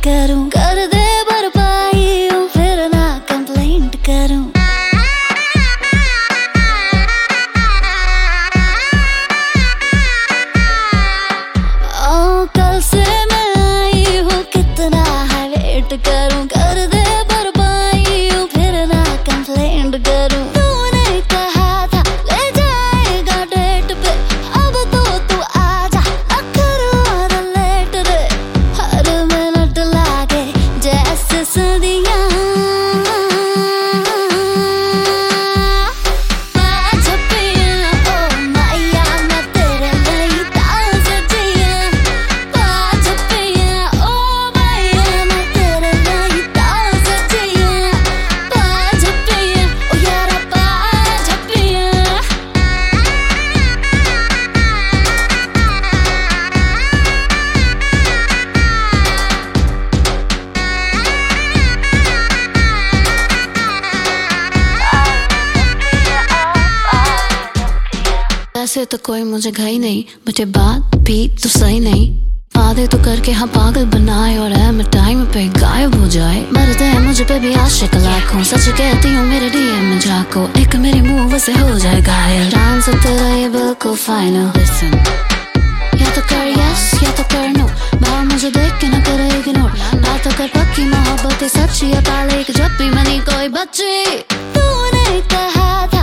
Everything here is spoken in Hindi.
करूं, कर दे भरपाई हूँ फिर ना कंप्लेंट करूं। कल से मैं आई हूँ कितना है वेट करूं, कर दे भरपाई हूँ फिर ना कंप्लेंट करूं। तूने कहा था ले जाएगा डेट पे, अब तो तू आजा ना करो और लेट रे। हर मिनट लागे जैसे सदियां, ऐसे तो कोई मुझे घाई नहीं, मुझे बात भी तो सही नहीं। वादे तो करके हाँ पागल बनाए और है मैं टाइम पे गायब हो जाए। मरते हैं मुझे पे भी आशिक लाखों, सच कहती हूँ मेरे डीएम में जाको। एक मेरे मुंह से हो जाए घायल, डांस तेरा ये बिल्कुल फाइनल। लिसन, या तो कर यस या तो कर नो, बाहर मुझे देख के ना करे इग्नोर। ना तो कर पक्की मोहब्बत सच्ची या काले जब भी मनी कोई बच्ची। तूने कहा